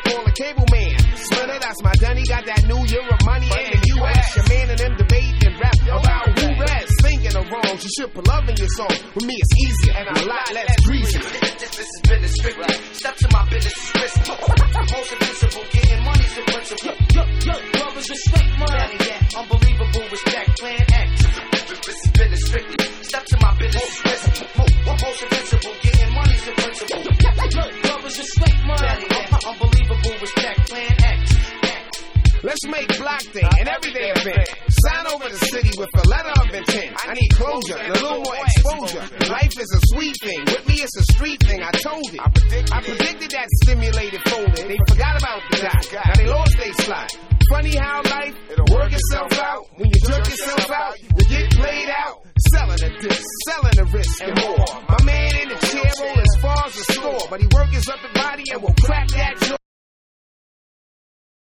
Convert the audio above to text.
call a cable man. Splitter, that's my Dunny, got that new Euro money in the US. Your man and them debate and rap about who rest. Thinking or wrong, you should put love in your song. With me it's easier and a lot less greasy. This is business strictly. Step to my business is risky. Most invincible, getting money's the principle. Look, brothers respect money. Yeah, unbelievable respect, plan X. This is business strictly. Step to my business is risky. Most invincible, getting money's the principle. Look, brothers respect money. Yeah, unbelievable respect, plan X. Let's make Black Day an everyday event. Sign over the city with a letter of intent. I need closure and a little more exposure. Life is a sweet thing. With me, it's a street thing. I told it. I predicted that stimulated folding. They forgot about the dot. Now they lost their slot. Funny how life, it'll work itself out. When you jerk yourself out, you get played out. Selling a disc, selling a risk, and more. My man in the chair roll as far as the store, but he work his upper body and will crack that jaw.